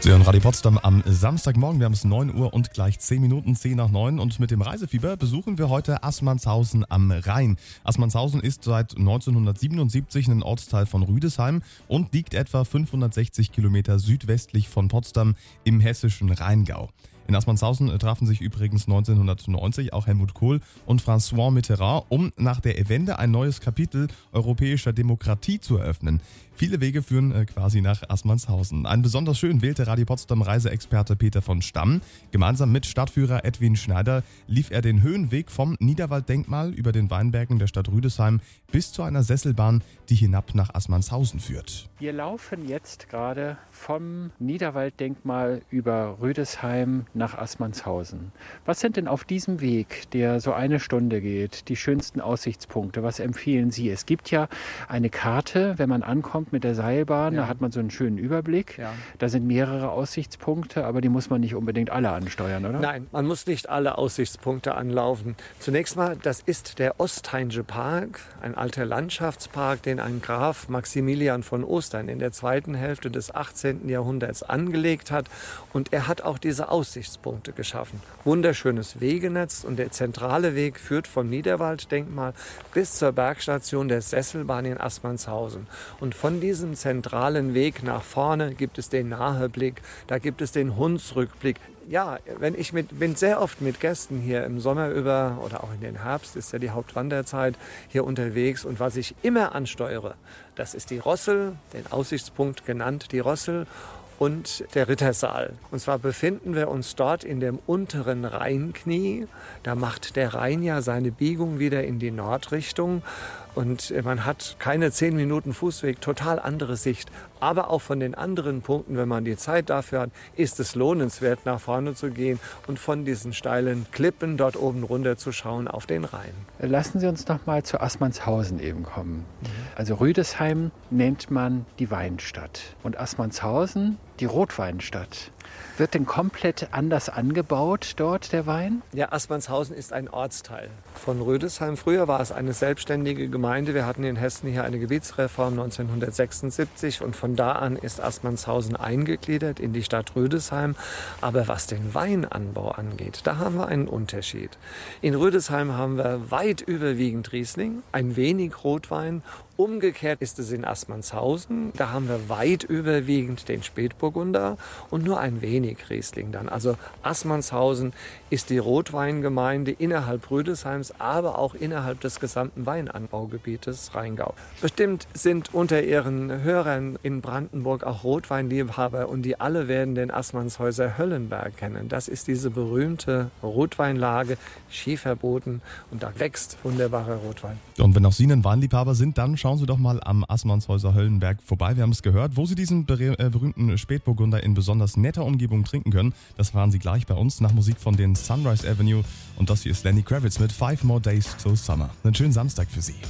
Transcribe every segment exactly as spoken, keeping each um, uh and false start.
Sie hören Radio Potsdam am Samstagmorgen. Wir haben es neun Uhr und gleich zehn Minuten, zehn nach neun. Und mit dem Reisefieber besuchen wir heute Assmannshausen am Rhein. Assmannshausen ist seit neunzehnhundertsiebenundsiebzig ein Ortsteil von Rüdesheim und liegt etwa fünfhundertsechzig Kilometer südwestlich von Potsdam im hessischen Rheingau. In Assmannshausen trafen sich übrigens neunzehnhundertneunzig auch Helmut Kohl und François Mitterrand, um nach der Wende ein neues Kapitel europäischer Demokratie zu eröffnen. Viele Wege führen äh, quasi nach Assmannshausen. Einen besonders schön wählte Radio Potsdam Reiseexperte Peter von Stamm. Gemeinsam mit Stadtführer Edwin Schneider lief er den Höhenweg vom Niederwalddenkmal über den Weinbergen der Stadt Rüdesheim bis zu einer Sesselbahn, die hinab nach Assmannshausen führt. Wir laufen jetzt gerade vom Niederwalddenkmal über Rüdesheim nach Assmannshausen. Was sind denn auf diesem Weg, der so eine Stunde geht, die schönsten Aussichtspunkte? Was empfehlen Sie? Es gibt ja eine Karte, wenn man ankommt mit der Seilbahn, ja. Da hat man so einen schönen Überblick. Ja. Da sind mehrere Aussichtspunkte, aber die muss man nicht unbedingt alle ansteuern, oder? Nein, man muss nicht alle Aussichtspunkte anlaufen. Zunächst mal, das ist der Ostheinsche Park, ein alter Landschaftspark, den ein Graf Maximilian von Ostern in der zweiten Hälfte des achtzehnten Jahrhunderts angelegt hat. Und er hat auch diese Aussichtspunkte geschaffen. Wunderschönes Wegenetz und der zentrale Weg führt vom Niederwalddenkmal bis zur Bergstation der Sesselbahn in Assmannshausen. Und von diesem zentralen Weg nach vorne gibt es den Naheblick, da gibt es den Hunsrückblick. Ja, wenn ich mit, bin sehr oft mit Gästen hier im Sommer über oder auch in den Herbst, ist ja die Hauptwanderzeit, hier unterwegs. Und was ich immer ansteuere, das ist die Rossel, den Aussichtspunkt genannt, die Rossel und der Rittersaal. Und zwar befinden wir uns dort in dem unteren Rheinknie. Da macht der Rhein ja seine Biegung wieder in die Nordrichtung. Und man hat keine zehn Minuten Fußweg, total andere Sicht. Aber auch von den anderen Punkten, wenn man die Zeit dafür hat, ist es lohnenswert, nach vorne zu gehen und von diesen steilen Klippen dort oben runter zu schauen auf den Rhein. Lassen Sie uns noch mal zu Assmannshausen eben kommen. Also Rüdesheim nennt man die Weinstadt und Assmannshausen die Rotweinstadt. Wird denn komplett anders angebaut dort, der Wein? Ja, Assmannshausen ist ein Ortsteil von Rüdesheim. Früher war es eine selbstständige Gemeinde. Wir hatten in Hessen hier eine Gebietsreform neunzehnhundertsechsundsiebzig und von da an ist Assmannshausen eingegliedert in die Stadt Rüdesheim. Aber was den Weinanbau angeht, da haben wir einen Unterschied. In Rüdesheim haben wir weit überwiegend Riesling, ein wenig Rotwein. Umgekehrt ist es in Assmannshausen. Da haben wir weit überwiegend den Spätburgunder und nur ein wenig Riesling dann. Also Assmannshausen ist die Rotweingemeinde innerhalb Rüdesheims, aber auch innerhalb des gesamten Weinanbaugebietes Rheingau. Bestimmt sind unter Ihren Hörern in Brandenburg auch Rotweinliebhaber und die alle werden den Assmannshäuser Höllenberg kennen. Das ist diese berühmte Rotweinlage, Schieferboden und da wächst wunderbarer Rotwein. Und wenn auch Sie ein Weinliebhaber sind, dann schauen Sie doch mal am Assmannshäuser Höllenberg vorbei. Wir haben es gehört, wo Sie diesen berühmten Spätburgunder in besonders netter Umgebung trinken können. Das fahren Sie gleich bei uns nach Musik von den Sunrise Avenue. Und das hier ist Lenny Kravitz mit Five More Days Till Summer. Einen schönen Samstag für Sie.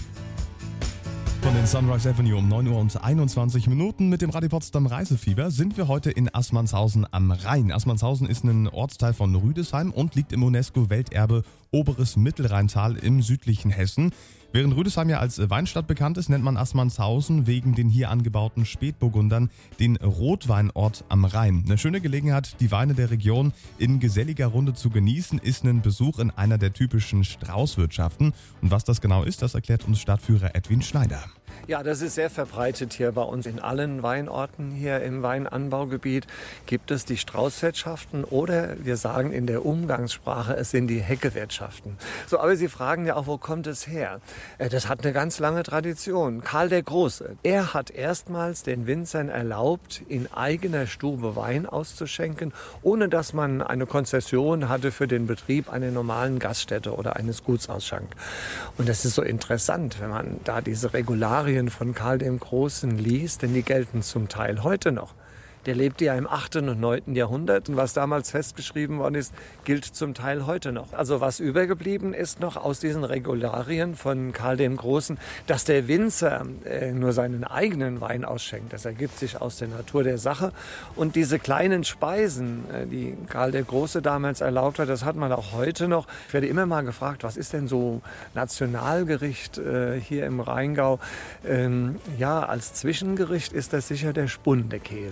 Von den Sunrise Avenue um neun Uhr und einundzwanzig Minuten mit dem Radio Potsdam Reisefieber sind wir heute in Assmannshausen am Rhein. Assmannshausen ist ein Ortsteil von Rüdesheim und liegt im UNESCO-Welterbe Oberes Mittelrheintal im südlichen Hessen. Während Rüdesheim ja als Weinstadt bekannt ist, nennt man Assmannshausen wegen den hier angebauten Spätburgundern den Rotweinort am Rhein. Eine schöne Gelegenheit, die Weine der Region in geselliger Runde zu genießen, ist ein Besuch in einer der typischen Straußwirtschaften. Und was das genau ist, das erklärt uns Stadtführer Edwin Schneider. Ja, das ist sehr verbreitet hier bei uns. In allen Weinorten hier im Weinanbaugebiet gibt es die Straußwirtschaften oder wir sagen in der Umgangssprache, es sind die Heckewirtschaften. So, aber Sie fragen ja auch, wo kommt es her? Das hat eine ganz lange Tradition. Karl der Große, er hat erstmals den Winzern erlaubt, in eigener Stube Wein auszuschenken, ohne dass man eine Konzession hatte für den Betrieb einer normalen Gaststätte oder eines Gutsausschanks. Und das ist so interessant, wenn man da diese Regularien von Karl dem Großen liest, denn die gelten zum Teil heute noch. Der lebte ja im achten und neunten Jahrhundert und was damals festgeschrieben worden ist, gilt zum Teil heute noch. Also was übergeblieben ist noch aus diesen Regularien von Karl dem Großen, dass der Winzer äh, nur seinen eigenen Wein ausschenkt. Das ergibt sich aus der Natur der Sache. Und diese kleinen Speisen, äh, die Karl der Große damals erlaubt hat, das hat man auch heute noch. Ich werde immer mal gefragt, was ist denn so Nationalgericht äh, hier im Rheingau? Ähm, ja, als Zwischengericht ist das sicher der Spundekäse.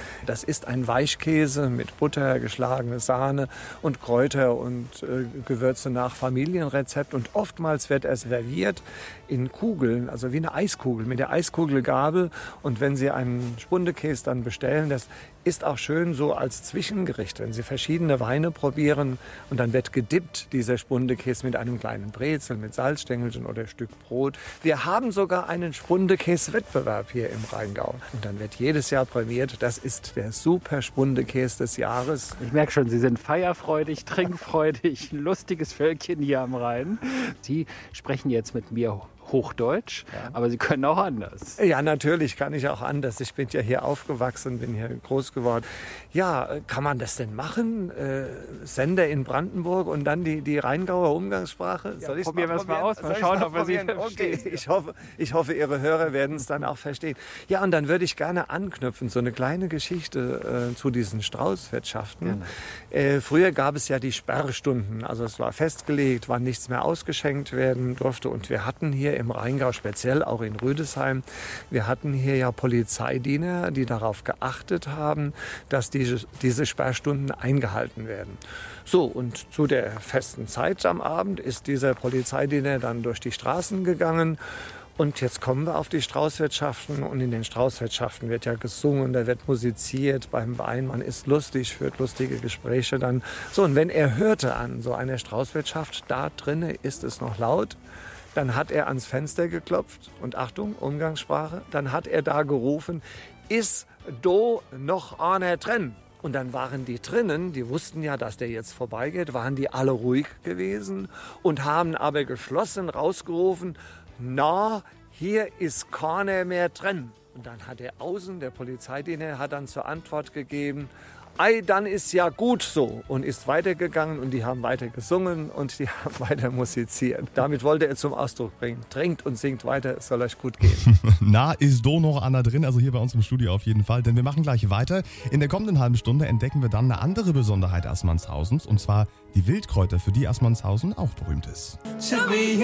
Das ist ein Weichkäse mit Butter, geschlagene Sahne und Kräuter und äh, Gewürze nach Familienrezept. Und oftmals wird er serviert in Kugeln, also wie eine Eiskugel, mit der Eiskugelgabel. Und wenn Sie einen Spundekäse dann bestellen, das ist auch schön so als Zwischengericht, wenn Sie verschiedene Weine probieren und dann wird gedippt, dieser Spundekäse mit einem kleinen Brezel, mit Salzstängelchen oder Stück Brot. Wir haben sogar einen Spundekäse-Wettbewerb hier im Rheingau. Und dann wird jedes Jahr prämiert, das ist der super Spundekäse des Jahres. Ich merke schon, Sie sind feierfreudig, trinkfreudig, ein lustiges Völkchen hier am Rhein. Sie sprechen jetzt mit mir Hochdeutsch, ja. Aber Sie können auch anders. Ja, natürlich kann ich auch anders. Ich bin ja hier aufgewachsen, bin hier groß geworden. Ja, kann man das denn machen? Äh, Sender in Brandenburg und dann die, die Rheingauer Umgangssprache? Ja, soll probieren wir es mal aus, mal schauen, ob wir Sie verstehen. Okay, ich hoffe, ich hoffe, Ihre Hörer werden es dann auch verstehen. Ja, und dann würde ich gerne anknüpfen, so eine kleine Geschichte äh, zu diesen Straußwirtschaften. Äh, früher gab es ja die Sperrstunden, also es war festgelegt, wann nichts mehr ausgeschenkt werden durfte. Und wir hatten hier im Rheingau, speziell auch in Rüdesheim, wir hatten hier ja Polizeidiener, die darauf geachtet haben, dass diese, diese Sperrstunden eingehalten werden. So, und zu der festen Zeit am Abend ist dieser Polizeidiener dann durch die Straßen gegangen. Und jetzt kommen wir auf die Straußwirtschaften und in den Straußwirtschaften wird ja gesungen, da wird musiziert beim Wein, man ist lustig, führt lustige Gespräche dann. So, und wenn er hörte an so einer Straußwirtschaft, da drinnen ist es noch laut, dann hat er ans Fenster geklopft und Achtung, Umgangssprache, dann hat er da gerufen, ist do noch einer drin? Und dann waren die drinnen, die wussten ja, dass der jetzt vorbeigeht, waren die alle ruhig gewesen und haben aber geschlossen rausgerufen, na, hier ist keiner mehr drin. Und dann hat er außen, der Polizeidiener, hat dann zur Antwort gegeben, ei, dann ist ja gut so, und ist weitergegangen und die haben weiter gesungen und die haben weiter musiziert. Damit wollte er zum Ausdruck bringen, trinkt und singt weiter, es soll euch gut gehen. Na, ist do noch einer drin, also hier bei uns im Studio auf jeden Fall, denn wir machen gleich weiter. In der kommenden halben Stunde entdecken wir dann eine andere Besonderheit Assmannshausens, und zwar die Wildkräuter, für die Assmannshausen auch berühmt ist. Sie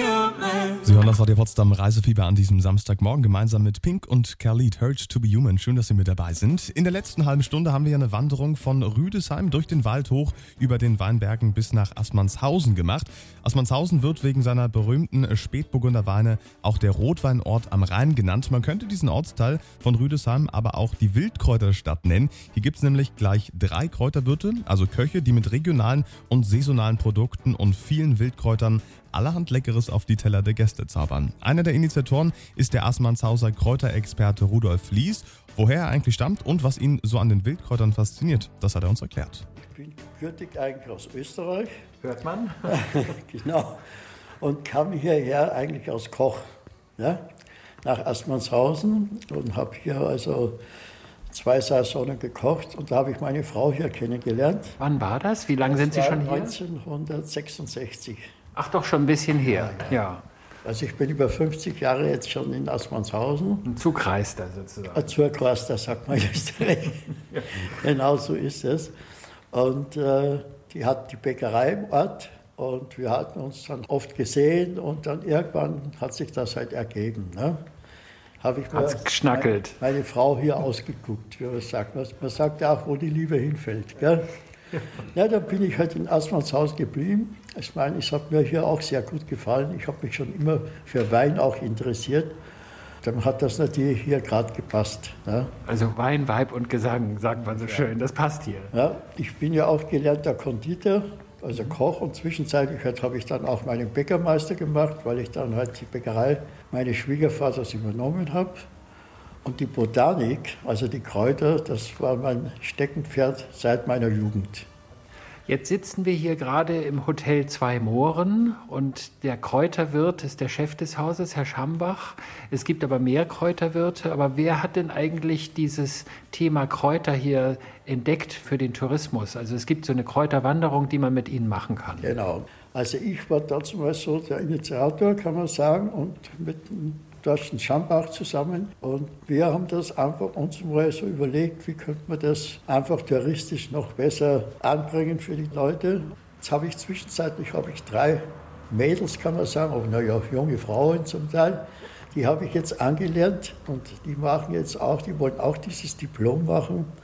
hören das Radio Potsdam Reisefieber an diesem Samstagmorgen gemeinsam mit Pink und Khalid, Hurt to be Human. Schön, dass Sie mit dabei sind. In der letzten halben Stunde haben wir eine Wanderung von Rüdesheim durch den Wald hoch über den Weinbergen bis nach Assmannshausen gemacht. Assmannshausen wird wegen seiner berühmten Spätburgunder Weine auch der Rotweinort am Rhein genannt. Man könnte diesen Ortsteil von Rüdesheim aber auch die Wildkräuterstadt nennen. Hier gibt es nämlich gleich drei Kräuterwirte, also Köche, die mit regionalen und saisonalen Produkten und vielen Wildkräutern allerhand Leckeres auf die Teller der Gäste zaubern. Einer der Initiatoren ist der Assmannshauser Kräuterexperte Rudolf Lies. Woher er eigentlich stammt und was ihn so an den Wildkräutern fasziniert, das hat er uns erklärt. Ich bin gebürtig eigentlich aus Österreich. Hört man? Genau. Und kam hierher eigentlich als Koch, ja, nach Assmannshausen und habe hier also zwei Saisonen gekocht und da habe ich meine Frau hier kennengelernt. Wann war das? Wie lange das sind Sie schon hier? neunzehnhundertsechsundsechzig. Ach, doch schon ein bisschen her, ja. ja. Also ich bin über fünfzig Jahre jetzt schon in Assmannshausen. Ein Zugreister sozusagen. Ein Zugreister, sagt man in Österreich. Ja. Genau so ist es. Und äh, die hat die Bäckerei im Ort und wir hatten uns dann oft gesehen und dann irgendwann hat sich das halt ergeben. Ne? Habe ich Hat's geschnackelt. Meine, meine Frau hier ausgeguckt, wie man sagt. Man sagt ja auch, wo die Liebe hinfällt. Gell? Ja, dann bin ich halt in Assmannshaus geblieben. Ich meine, es hat mir hier auch sehr gut gefallen. Ich habe mich schon immer für Wein auch interessiert. Dann hat das natürlich hier gerade gepasst. Ne? Also Wein, Weib und Gesang, sagt man so ja. schön. Das passt hier. Ja, ich bin ja auch gelernter Konditor, also Koch. Und zwischenzeitlich halt habe ich dann auch meinen Bäckermeister gemacht, weil ich dann halt die Bäckerei meines Schwiegervaters übernommen habe. Und die Botanik, also die Kräuter, das war mein Steckenpferd seit meiner Jugend. Jetzt sitzen wir hier gerade im Hotel Zwei Mohren und der Kräuterwirt ist der Chef des Hauses, Herr Schambach. Es gibt aber mehr Kräuterwirte. Aber wer hat denn eigentlich dieses Thema Kräuter hier entdeckt für den Tourismus? Also es gibt so eine Kräuterwanderung, die man mit Ihnen machen kann. Genau. Also ich war dazu mal so der Initiator, kann man sagen, und mit Thorsten Schambach zusammen. Und wir haben das einfach uns mal so überlegt, wie könnte man das einfach touristisch noch besser anbringen für die Leute. Jetzt habe ich zwischenzeitlich habe ich drei Mädels, kann man sagen, aber naja, junge Frauen zum Teil. Die habe ich jetzt angelernt und die machen jetzt auch, die wollen auch dieses Diplom machen.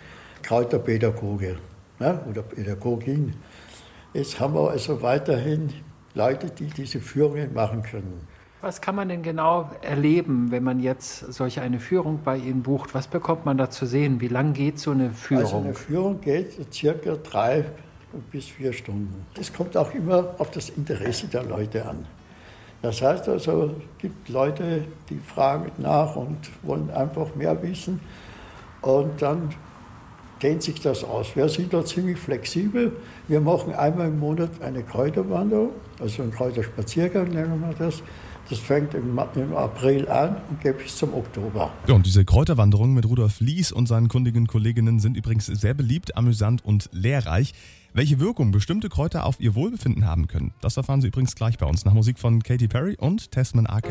Kräuterpädagoge, ne, oder Pädagogin. Jetzt haben wir also weiterhin Leute, die diese Führungen machen können. Was kann man denn genau erleben, wenn man jetzt solch eine Führung bei Ihnen bucht? Was bekommt man da zu sehen? Wie lang geht so eine Führung? Also eine Führung geht circa drei bis vier Stunden. Das kommt auch immer auf das Interesse der Leute an. Das heißt also, es gibt Leute, die fragen nach und wollen einfach mehr wissen. Und dann dehnt sich das aus. Wir sind da ziemlich flexibel. Wir machen einmal im Monat eine Kräuterwanderung, also einen Kräuterspaziergang nennen wir das. Das fängt im, im April an und geht bis zum Oktober. Ja, und diese Kräuterwanderungen mit Rudolf Lies und seinen kundigen Kolleginnen sind übrigens sehr beliebt, amüsant und lehrreich. Welche Wirkung bestimmte Kräuter auf ihr Wohlbefinden haben können, das erfahren Sie übrigens gleich bei uns nach Musik von Katy Perry und Tessmann Aka.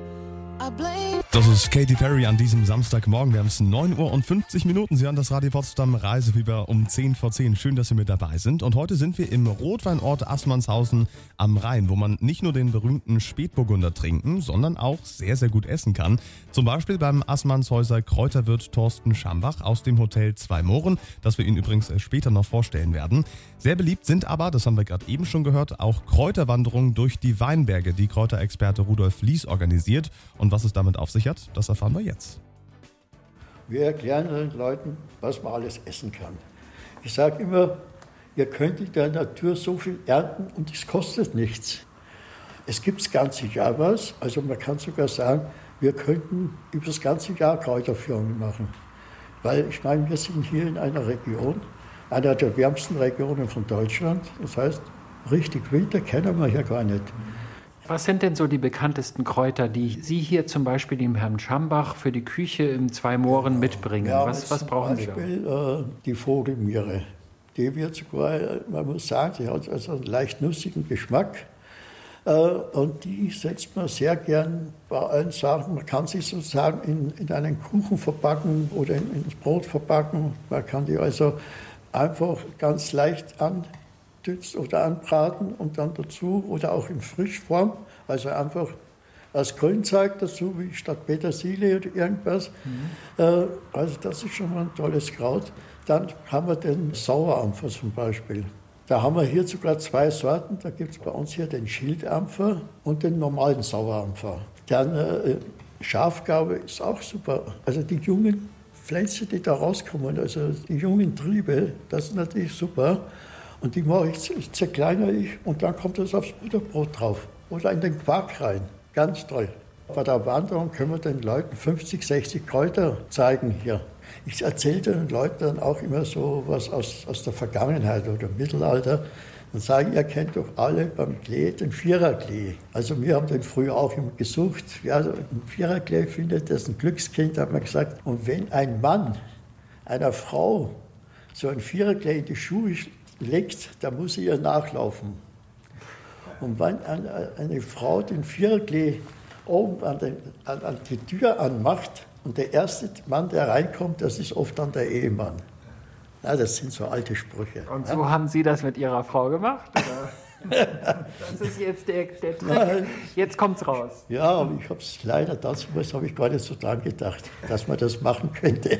Das ist Katy Perry an diesem Samstagmorgen. Wir haben es neun Uhr und fünfzig Minuten. Sie hören das Radio Potsdam Reisefieber um zehn vor zehn. Schön, dass Sie mit dabei sind. Und heute sind wir im Rotweinort Assmannshausen am Rhein, wo man nicht nur den berühmten Spätburgunder trinken, sondern auch sehr, sehr gut essen kann. Zum Beispiel beim Assmannshäuser Kräuterwirt Thorsten Schambach aus dem Hotel Zwei Mohren, das wir Ihnen übrigens später noch vorstellen werden. Sehr beliebt sind aber, das haben wir gerade eben schon gehört, auch Kräuterwanderungen durch die Weinberge, die Kräuterexperte Rudolf Lies organisiert. Und was es damit auf sich hat, das erfahren wir jetzt. Wir erklären den Leuten, was man alles essen kann. Ich sage immer, ihr könnt in der Natur so viel ernten und es kostet nichts. Es gibt das ganze Jahr was, also man kann sogar sagen, wir könnten über das ganze Jahr Kräuterführungen machen. Weil ich meine, wir sind hier in einer Region, einer der wärmsten Regionen von Deutschland. Das heißt, richtig Winter kennen wir hier gar nicht. Was sind denn so die bekanntesten Kräuter, die Sie hier zum Beispiel dem Herrn Schambach für die Küche im Zwei Mohren mitbringen? Ja, was, was brauchen Sie da? Zum Beispiel äh, die Vogelmiere. Die wird sogar, man muss sagen, sie hat also einen leicht nussigen Geschmack. Äh, und die setzt man sehr gern bei allen Sachen. Man kann sie sozusagen in, in einen Kuchen verpacken oder in, ins Brot verpacken. Man kann die also einfach ganz leicht an oder anbraten und dann dazu oder auch in Frischform, also einfach als Grünzeug dazu, wie statt Petersilie oder irgendwas. Mhm. Also das ist schon mal ein tolles Kraut. Dann haben wir den Sauerampfer zum Beispiel. Da haben wir hier sogar zwei Sorten. Da gibt es bei uns hier den Schildampfer und den normalen Sauerampfer. Dann äh, Schafgarbe ist auch super. Also die jungen Pflänzchen, die da rauskommen, also die jungen Triebe, das ist natürlich super. Und die mache ich, zerkleinere ich und dann kommt das aufs Butterbrot drauf oder in den Quark rein. Ganz toll. Bei der Wanderung können wir den Leuten fünfzig, sechzig Kräuter zeigen hier. Ich erzähle den Leuten dann auch immer so was aus, aus der Vergangenheit oder Mittelalter. Dann sage ich, ihr kennt doch alle beim Klee den Viererklee. Also wir haben den früher auch immer gesucht. Wer also einen Viererklee findet, das ist ein Glückskind, hat man gesagt. Und wenn ein Mann einer Frau so ein Viererklee in die Schuhe legt, da muss sie ihr nachlaufen. Und wenn eine, eine Frau den Viererklee oben an, den, an, an die Tür anmacht und der erste Mann, der reinkommt, das ist oft dann der Ehemann. Ja, das sind so alte Sprüche. Und so ja? Haben Sie das mit Ihrer Frau gemacht? Oder? Das ist jetzt der, der Trick. Nein. Jetzt kommt's raus. Ja, aber ich habe es leider, dazu habe ich gar nicht so dran gedacht, dass man das machen könnte.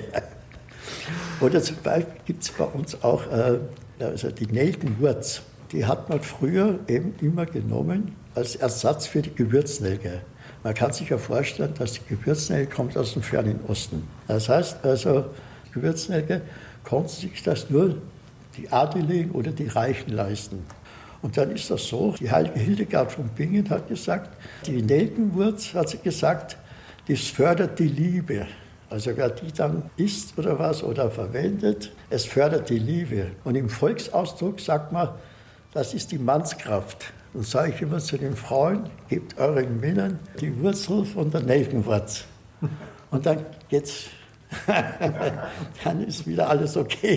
Oder zum Beispiel gibt es bei uns auch äh, also die Nelkenwurz. Die hat man früher eben immer genommen als Ersatz für die Gewürznelke. Man kann sich ja vorstellen, dass die Gewürznelke kommt aus dem fernen Osten. Das heißt also, Gewürznelke konnten sich das nur die Adeligen oder die Reichen leisten. Und dann ist das so, die heilige Hildegard von Bingen hat gesagt, die Nelkenwurz, hat sie gesagt, das fördert die Liebe. Also wer die dann isst oder was oder verwendet, es fördert die Liebe. Und im Volksausdruck sagt man, das ist die Mannskraft. Und sage ich immer zu den Frauen, gebt euren Männern die Wurzel von der Nelkenwurz. Und dann geht's, dann ist wieder alles okay.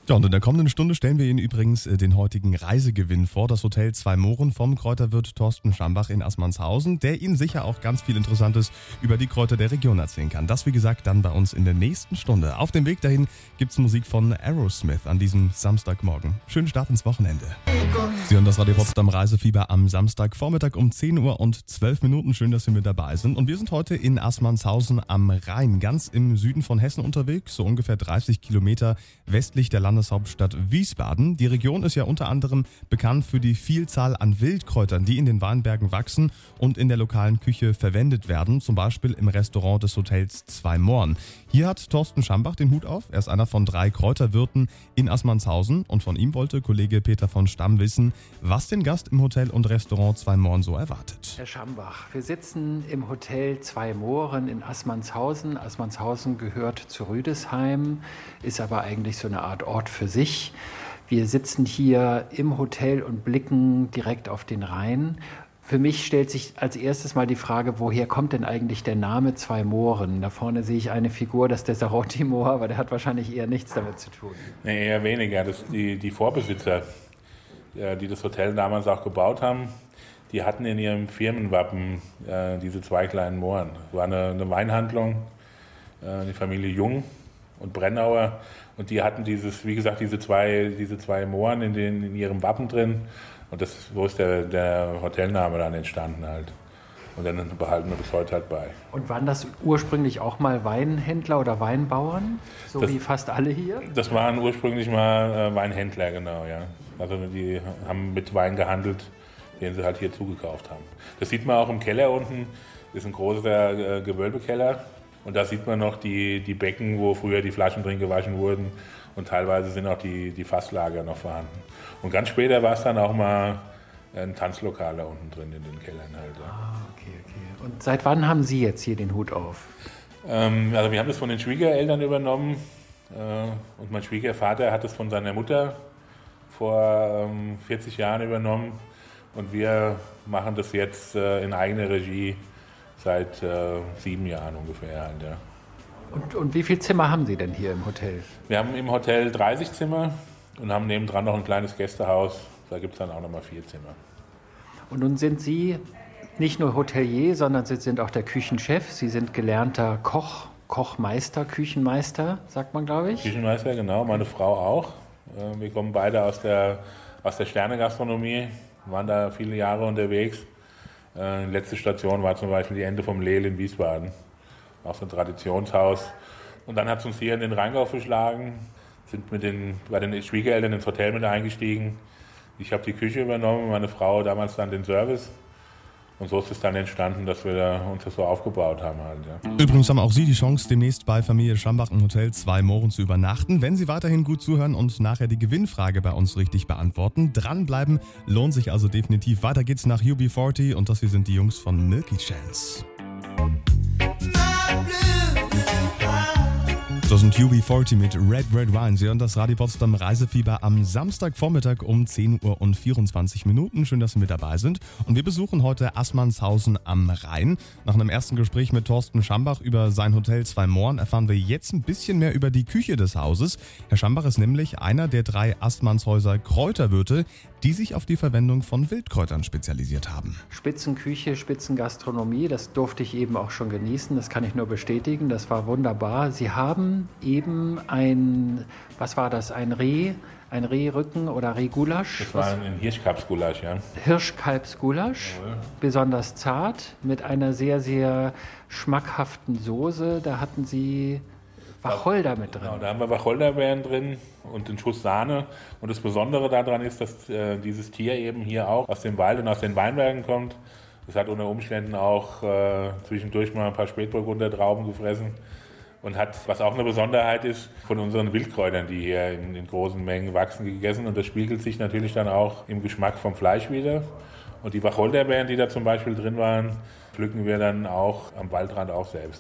Ja, und in der kommenden Stunde stellen wir Ihnen übrigens den heutigen Reisegewinn vor. Das Hotel Zwei Mohren vom Kräuterwirt Thorsten Schambach in Assmannshausen, der Ihnen sicher auch ganz viel Interessantes über die Kräuter der Region erzählen kann. Das, wie gesagt, dann bei uns in der nächsten Stunde. Auf dem Weg dahin gibt's Musik von Aerosmith an diesem Samstagmorgen. Schönen Start ins Wochenende. Sie hören das Radio Potsdam Reisefieber am Samstagvormittag um zehn Uhr und zwölf Minuten. Schön, dass Sie mit dabei sind. Und wir sind heute in Assmannshausen am Rhein, ganz im Süden von Hessen unterwegs, so ungefähr dreißig Kilometer westlich der Landeshauptstadt Wiesbaden. Die Region ist ja unter anderem bekannt für die Vielzahl an Wildkräutern, die in den Weinbergen wachsen und in der lokalen Küche verwendet werden, zum Beispiel im Restaurant des Hotels Zwei Mohren. Hier hat Thorsten Schambach den Hut auf. Er ist einer von drei Kräuterwirten in Assmannshausen und von ihm wollte Kollege Peter von Stamm wissen, was den Gast im Hotel und Restaurant Zwei Mohren so erwartet. Herr Schambach, wir sitzen im Hotel Zwei Mohren in Assmannshausen. Assmannshausen gehört zu Rüdesheim, ist aber eigentlich so eine Art Ort für sich. Wir sitzen hier im Hotel und blicken direkt auf den Rhein. Für mich stellt sich als erstes mal die Frage, woher kommt denn eigentlich der Name Zwei Mohren? Da vorne sehe ich eine Figur, das ist der Sarotti-Moor, aber der hat wahrscheinlich eher nichts damit zu tun. Nee, eher weniger. Das, die, die Vorbesitzer, die das Hotel damals auch gebaut haben, die hatten in ihrem Firmenwappen äh, diese zwei kleinen Mohren. Es war eine, eine Weinhandlung, äh, die Familie Jung und Brennauer. Und die hatten dieses, wie gesagt, diese zwei, diese zwei Mohren in, den, in ihrem Wappen drin. Und das, so ist der, der Hotelname dann entstanden halt. Und dann behalten wir bis heute halt bei. Und waren das ursprünglich auch mal Weinhändler oder Weinbauern? So das, wie fast alle hier? Das waren ursprünglich mal äh, Weinhändler, genau, ja. Also die haben mit Wein gehandelt, den sie halt hier zugekauft haben. Das sieht man auch im Keller unten. Das ist ein großer äh, Gewölbekeller. Und da sieht man noch die, die Becken, wo früher die Flaschen drin gewaschen wurden. Und teilweise sind auch die, die Fasslager noch vorhanden. Und ganz später war es dann auch mal ein Tanzlokal da unten drin in den Kellern halt. Ja. Ah, okay, okay. Und seit wann haben Sie jetzt hier den Hut auf? Ähm, also wir haben das von den Schwiegereltern übernommen. Äh, und mein Schwiegervater hat es von seiner Mutter vor ähm, vierzig Jahren übernommen. Und wir machen das jetzt äh, in eigener Regie seit äh, sieben Jahren ungefähr. Halt, ja. Und, und wie viele Zimmer haben Sie denn hier im Hotel? Wir haben im Hotel dreißig Zimmer und haben nebendran noch ein kleines Gästehaus. Da gibt es dann auch nochmal vier Zimmer. Und nun sind Sie nicht nur Hotelier, sondern Sie sind auch der Küchenchef. Sie sind gelernter Koch, Kochmeister, Küchenmeister, sagt man, glaube ich. Küchenmeister, genau. Meine Frau auch. Wir kommen beide aus der, aus der Sternegastronomie, waren da viele Jahre unterwegs. Die letzte Station war zum Beispiel die Ente vom Lehl in Wiesbaden. Auch so ein Traditionshaus. Und dann hat es uns hier in den Rheingau verschlagen, sind mit den, bei den Schwiegereltern ins Hotel mit eingestiegen. Ich habe die Küche übernommen, meine Frau damals dann den Service. Und so ist es dann entstanden, dass wir uns das so aufgebaut haben. Halt, ja. Übrigens haben auch Sie die Chance, demnächst bei Familie Schambach im Hotel Zwei Mohren zu übernachten. Wenn Sie weiterhin gut zuhören und nachher die Gewinnfrage bei uns richtig beantworten, dranbleiben lohnt sich also definitiv. Weiter geht's nach U B vierzig und das hier sind die Jungs von Milky Chance. Das sind U B vierzig mit Red Red Wine. Sie hören das Radio Potsdam Reisefieber am Samstagvormittag um zehn Uhr und vierundzwanzig Minuten. Schön, dass Sie mit dabei sind. Und wir besuchen heute Assmannshausen am Rhein. Nach einem ersten Gespräch mit Thorsten Schambach über sein Hotel Zwei Mohren erfahren wir jetzt ein bisschen mehr über die Küche des Hauses. Herr Schambach ist nämlich einer der drei Assmannshäuser Kräuterwirte, die sich auf die Verwendung von Wildkräutern spezialisiert haben. Spitzenküche, Spitzengastronomie, das durfte ich eben auch schon genießen, das kann ich nur bestätigen, das war wunderbar. Sie haben eben ein, was war das, ein Reh, ein Rehrücken oder Rehgulasch? Das war ein Hirschkalbsgulasch, ja. Hirschkalbsgulasch, Jawohl. Besonders zart, mit einer sehr, sehr schmackhaften Soße. Da hatten Sie Wacholder mit drin. Genau, da haben wir Wacholderbeeren drin und einen Schuss Sahne. Und das Besondere daran ist, dass äh, dieses Tier eben hier auch aus dem Wald und aus den Weinbergen kommt. Das hat unter Umständen auch äh, zwischendurch mal ein paar Spätburgunder Trauben gefressen. Und hat, was auch eine Besonderheit ist, von unseren Wildkräutern, die hier in, in großen Mengen wachsen, gegessen. Und das spiegelt sich natürlich dann auch im Geschmack vom Fleisch wieder. Und die Wacholderbeeren, die da zum Beispiel drin waren, pflücken wir dann auch am Waldrand auch selbst.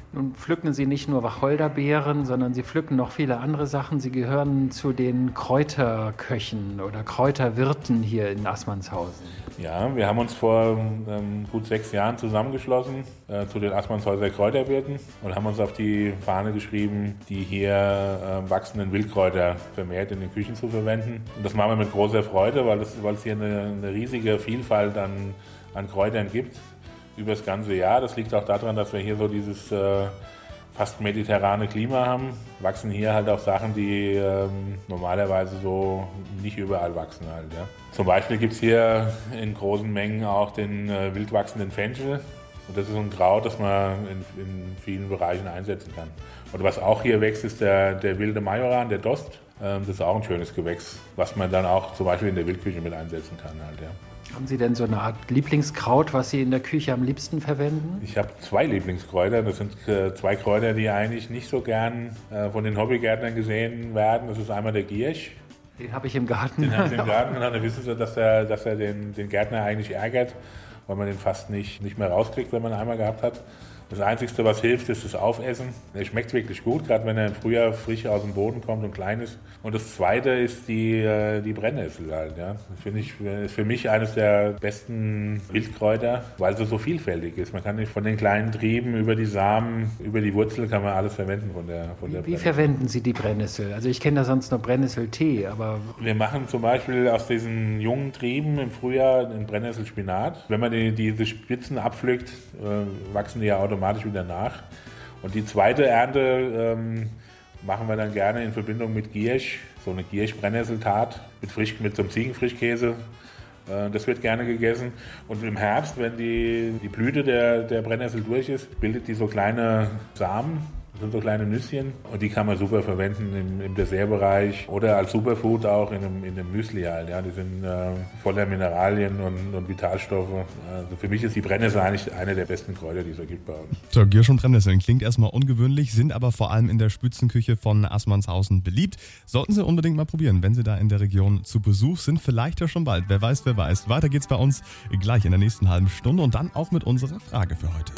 Nun pflücken Sie nicht nur Wacholderbeeren, sondern Sie pflücken noch viele andere Sachen. Sie gehören zu den Kräuterköchen oder Kräuterwirten hier in Assmannshausen. Ja, wir haben uns vor ähm, gut sechs Jahren zusammengeschlossen äh, zu den Assmannshäuser Kräuterwirten und haben uns auf die Fahne geschrieben, die hier äh, wachsenden Wildkräuter vermehrt in den Küchen zu verwenden. Und das machen wir mit großer Freude, weil, das, weil es hier eine, eine riesige Vielfalt an, an Kräutern gibt über das ganze Jahr. Das liegt auch daran, dass wir hier so dieses äh, fast mediterrane Klima haben. Wachsen hier halt auch Sachen, die ähm, normalerweise so nicht überall wachsen halt. Ja. Zum Beispiel gibt es hier in großen Mengen auch den äh, wild wachsenden Fenchel. Und das ist so ein Kraut, das man in, in vielen Bereichen einsetzen kann. Und was auch hier wächst, ist der, der wilde Majoran, der Dost. Ähm, das ist auch ein schönes Gewächs, was man dann auch zum Beispiel in der Wildküche mit einsetzen kann halt. Ja. Haben Sie denn so eine Art Lieblingskraut, was Sie in der Küche am liebsten verwenden? Ich habe zwei Lieblingskräuter. Das sind äh, zwei Kräuter, die eigentlich nicht so gern äh, von den Hobbygärtnern gesehen werden. Das ist einmal der Giersch. Den habe ich im Garten. Den haben Sie im Garten und dann wissen Sie, dass er, dass er den, den Gärtner eigentlich ärgert, weil man den fast nicht, nicht mehr rauskriegt, wenn man ihn einmal gehabt hat. Das Einzige, was hilft, ist das Aufessen. Er schmeckt wirklich gut, gerade wenn er im Frühjahr frisch aus dem Boden kommt und klein ist. Und das Zweite ist die, die Brennnessel halt. Ja. Das finde ich, ist für mich eines der besten Wildkräuter, weil es so vielfältig ist. Man kann nicht von den kleinen Trieben über die Samen, über die Wurzel kann man alles verwenden von der, von der Wie, wie verwenden Sie die Brennnessel? Also ich kenne da sonst noch Brennnesseltee, aber... Wir machen zum Beispiel aus diesen jungen Trieben im Frühjahr einen Brennnesselspinat. Wenn man die, diese Spitzen abpflückt, äh, wachsen die ja automatisch automatisch wieder nach. Und die zweite Ernte ähm, machen wir dann gerne in Verbindung mit Giersch, so eine Giersch-Brennnesseltat mit, frisch, mit so einem Ziegenfrischkäse. Äh, das wird gerne gegessen. Und im Herbst, wenn die, die Blüte der, der Brennnessel durch ist, bildet die so kleine Samen. Das sind so kleine Nüsschen und die kann man super verwenden im, im Dessertbereich oder als Superfood auch in einem, in einem Müsli halt. Ja. Die sind äh, voller Mineralien und, und Vitalstoffe. Also für mich ist die Brennnessel eigentlich eine der besten Kräuter, die es so gibt bei uns. So, Giersch und Brennnesseln klingt erstmal ungewöhnlich, sind aber vor allem in der Spitzenküche von Assmannshausen beliebt. Sollten Sie unbedingt mal probieren, wenn Sie da in der Region zu Besuch sind. Vielleicht ja schon bald. Wer weiß, wer weiß. Weiter geht's bei uns gleich in der nächsten halben Stunde und dann auch mit unserer Frage für heute.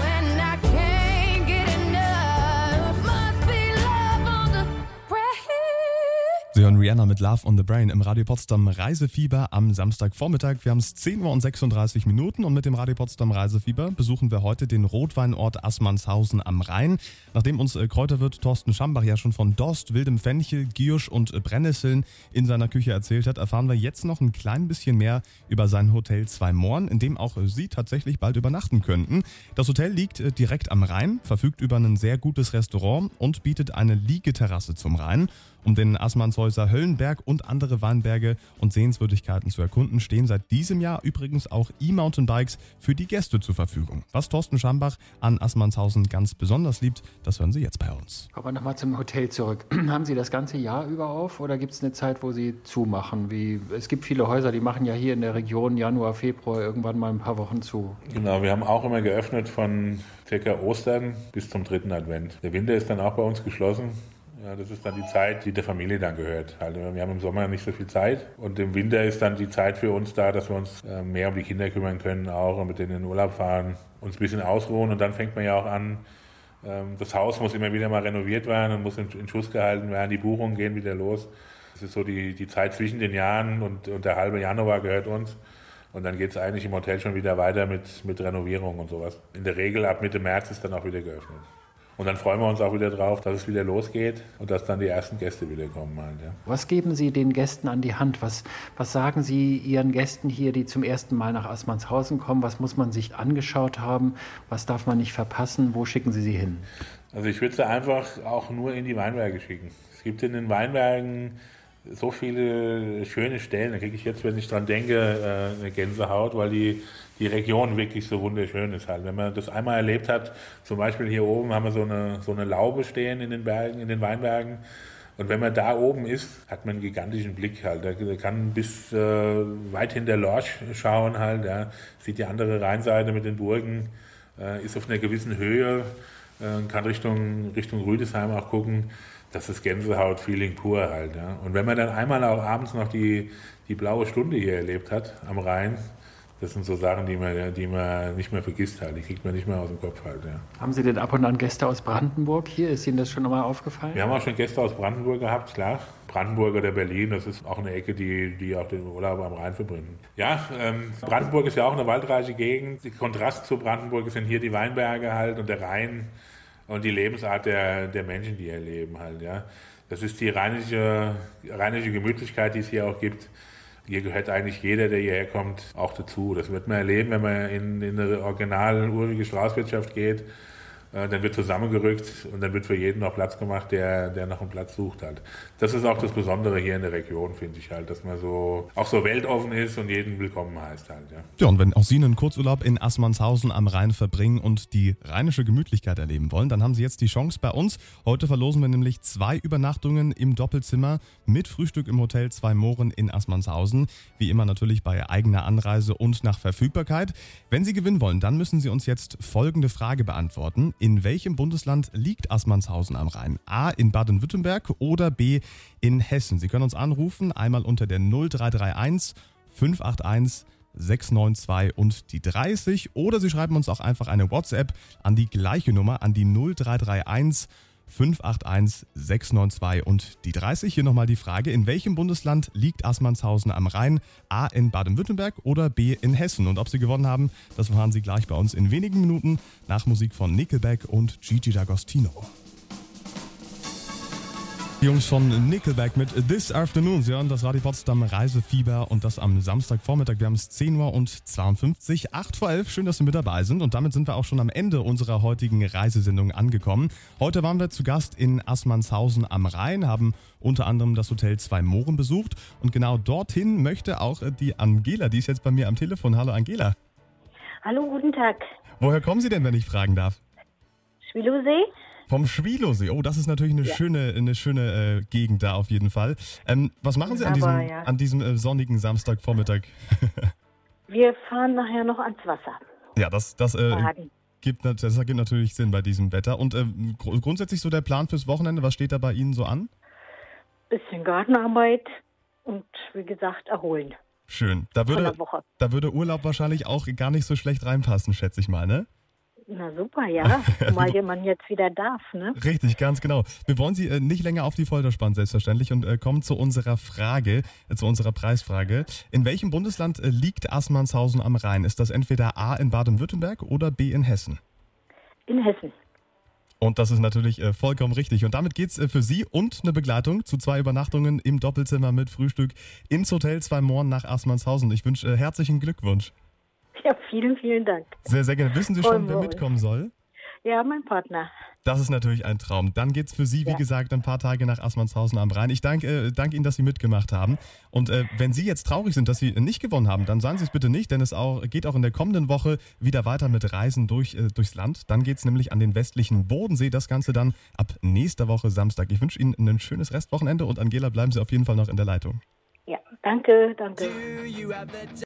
Sie hören Rihanna mit Love on the Brain im Radio Potsdam Reisefieber am Samstagvormittag. Wir haben es zehn Uhr und sechsunddreißig Minuten und mit dem Radio Potsdam Reisefieber besuchen wir heute den Rotweinort Assmannshausen am Rhein. Nachdem uns Kräuterwirt Thorsten Schambach ja schon von Dost, wildem Fenchel, Giersch und Brennnesseln in seiner Küche erzählt hat, erfahren wir jetzt noch ein klein bisschen mehr über sein Hotel Zwei Mohren, in dem auch Sie tatsächlich bald übernachten könnten. Das Hotel liegt direkt am Rhein, verfügt über ein sehr gutes Restaurant und bietet eine Liegeterrasse zum Rhein. Um den Assmannshäuser Höllenberg und andere Weinberge und Sehenswürdigkeiten zu erkunden, stehen seit diesem Jahr übrigens auch E-Mountainbikes für die Gäste zur Verfügung. Was Thorsten Schambach an Assmannshausen ganz besonders liebt, das hören Sie jetzt bei uns. Kommen wir nochmal zum Hotel zurück. Haben Sie das ganze Jahr über auf oder gibt es eine Zeit, wo Sie zumachen? Wie, es gibt viele Häuser, die machen ja hier in der Region Januar, Februar irgendwann mal ein paar Wochen zu. Genau, wir haben auch immer geöffnet von circa Ostern bis zum dritten Advent. Der Winter ist dann auch bei uns geschlossen. Ja, das ist dann die Zeit, die der Familie dann gehört. Also wir haben im Sommer nicht so viel Zeit und im Winter ist dann die Zeit für uns da, dass wir uns mehr um die Kinder kümmern können, auch und mit denen in den Urlaub fahren, uns ein bisschen ausruhen und dann fängt man ja auch an, das Haus muss immer wieder mal renoviert werden und muss in Schuss gehalten werden, die Buchungen gehen wieder los. Das ist so die, die Zeit zwischen den Jahren und, und der halbe Januar gehört uns. Und dann geht es eigentlich im Hotel schon wieder weiter mit, mit Renovierung und sowas. In der Regel ab Mitte März ist dann auch wieder geöffnet. Und dann freuen wir uns auch wieder drauf, dass es wieder losgeht und dass dann die ersten Gäste wieder kommen. Halt, ja. Was geben Sie den Gästen an die Hand? Was, was sagen Sie Ihren Gästen hier, die zum ersten Mal nach Assmannshausen kommen? Was muss man sich angeschaut haben? Was darf man nicht verpassen? Wo schicken Sie sie hin? Also ich würde sie einfach auch nur in die Weinberge schicken. Es gibt in den Weinbergen so viele schöne Stellen. Da kriege ich jetzt, wenn ich dran denke, eine Gänsehaut, weil die die Region wirklich so wunderschön ist halt. Wenn man das einmal erlebt hat, zum Beispiel hier oben haben wir so eine, so eine Laube stehen in den Bergen, in den Weinbergen. Und wenn man da oben ist, hat man einen gigantischen Blick halt. Da kann bis äh, weit hinter Lorsch schauen halt. Ja. Sieht die andere Rheinseite mit den Burgen, äh, ist auf einer gewissen Höhe, äh, kann Richtung, Richtung Rüdesheim auch gucken. Das ist Gänsehaut-Feeling pur halt. Ja. Und wenn man dann einmal auch abends noch die, die blaue Stunde hier erlebt hat am Rhein, Das sind so Sachen, die man, die man nicht mehr vergisst halt. Die kriegt man nicht mehr aus dem Kopf halt. Ja. Haben Sie denn ab und an Gäste aus Brandenburg hier? Ist Ihnen das schon einmal aufgefallen? Wir haben auch schon Gäste aus Brandenburg gehabt, klar. Brandenburg oder Berlin, das ist auch eine Ecke, die, die auch den Urlaub am Rhein verbringen. Ja, ähm, Brandenburg ist ja auch eine waldreiche Gegend. Der Kontrast zu Brandenburg sind hier die Weinberge halt und der Rhein und die Lebensart der, der Menschen, die hier leben halt. Ja. Das ist die rheinische, rheinische Gemütlichkeit, die es hier auch gibt. Hier gehört eigentlich jeder, der hierher kommt, auch dazu. Das wird man erleben, wenn man in, in eine original urige Straußwirtschaft geht. Äh, dann wird zusammengerückt und dann wird für jeden noch Platz gemacht, der, der nach einem Platz sucht halt. Das ist auch das Besondere hier in der Region, finde ich halt, dass man so auch so weltoffen ist und jeden willkommen heißt halt. Ja, ja und wenn auch Sie einen Kurzurlaub in Assmannshausen am Rhein verbringen und die rheinische Gemütlichkeit erleben wollen, dann haben Sie jetzt die Chance bei uns. Heute verlosen wir nämlich zwei Übernachtungen im Doppelzimmer mit Frühstück im Hotel Zwei Mohren in Assmannshausen. Wie immer natürlich bei eigener Anreise und nach Verfügbarkeit. Wenn Sie gewinnen wollen, dann müssen Sie uns jetzt folgende Frage beantworten. In welchem Bundesland liegt Assmannshausen am Rhein? A. in Baden-Württemberg oder B. in Hessen? Sie können uns anrufen, einmal unter der null drei drei eins fünf acht eins sechs neun zwei und die dreißig oder Sie schreiben uns auch einfach eine WhatsApp an die gleiche Nummer, an die null drei drei eins fünf acht eins sechs neun zwei und die dreißig. Hier nochmal die Frage, in welchem Bundesland liegt Assmannshausen am Rhein? A. in Baden-Württemberg oder B. in Hessen? Und ob Sie gewonnen haben, das erfahren Sie gleich bei uns in wenigen Minuten nach Musik von Nickelback und Gigi D'Agostino. Die Jungs von Nickelback mit This Afternoon. Sie hören das Radio Potsdam Reisefieber und das am Samstagvormittag. Wir haben es zehn Uhr und zweiundfünfzig, acht vor elf. Schön, dass Sie mit dabei sind. Und damit sind wir auch schon am Ende unserer heutigen Reisesendung angekommen. Heute waren wir zu Gast in Assmannshausen am Rhein, haben unter anderem das Hotel Zwei Mohren besucht. Und genau dorthin möchte auch die Angela, die ist jetzt bei mir am Telefon. Hallo Angela. Hallo, guten Tag. Woher kommen Sie denn, wenn ich fragen darf? Schwilosee. Vom Schwilosee. Oh, das ist natürlich eine ja. schöne, eine schöne äh, Gegend da auf jeden Fall. Ähm, was machen Sie an diesem, Aber, ja. an diesem äh, sonnigen Samstagvormittag? Wir fahren nachher noch ans Wasser. Ja, das, das, äh, gibt, das ergibt natürlich Sinn bei diesem Wetter. Und äh, gr- grundsätzlich so der Plan fürs Wochenende, was steht da bei Ihnen so an? Bisschen Gartenarbeit und wie gesagt erholen. Schön. Da würde, Von der Woche. Da würde Urlaub wahrscheinlich auch gar nicht so schlecht reinpassen, schätze ich mal, ne? Na super, ja, weil man jetzt wieder darf, ne? Richtig, ganz genau. Wir wollen Sie äh, nicht länger auf die Folter spannen, selbstverständlich, und äh, kommen zu unserer Frage, äh, zu unserer Preisfrage. In welchem Bundesland äh, liegt Assmannshausen am Rhein? Ist das entweder A in Baden-Württemberg oder B in Hessen? In Hessen. Und das ist natürlich äh, vollkommen richtig. Und damit geht's äh, für Sie und eine Begleitung zu zwei Übernachtungen im Doppelzimmer mit Frühstück ins Hotel Zwei Mohren nach Assmannshausen. Ich wünsche äh, herzlichen Glückwunsch. Ja, vielen, vielen Dank. Sehr, sehr gerne. Wissen Sie schon, wer mitkommen soll? Ja, mein Partner. Das ist natürlich ein Traum. Dann geht's für Sie, wie ja. gesagt, ein paar Tage nach Assmannshausen am Rhein. Ich danke, äh, danke Ihnen, dass Sie mitgemacht haben. Und äh, wenn Sie jetzt traurig sind, dass Sie nicht gewonnen haben, dann sagen Sie es bitte nicht, denn es auch, geht auch in der kommenden Woche wieder weiter mit Reisen durch, äh, durchs Land. Dann geht's nämlich an den westlichen Bodensee. Das Ganze dann ab nächster Woche Samstag. Ich wünsche Ihnen ein schönes Restwochenende und Angela, bleiben Sie auf jeden Fall noch in der Leitung. Ja, danke, danke.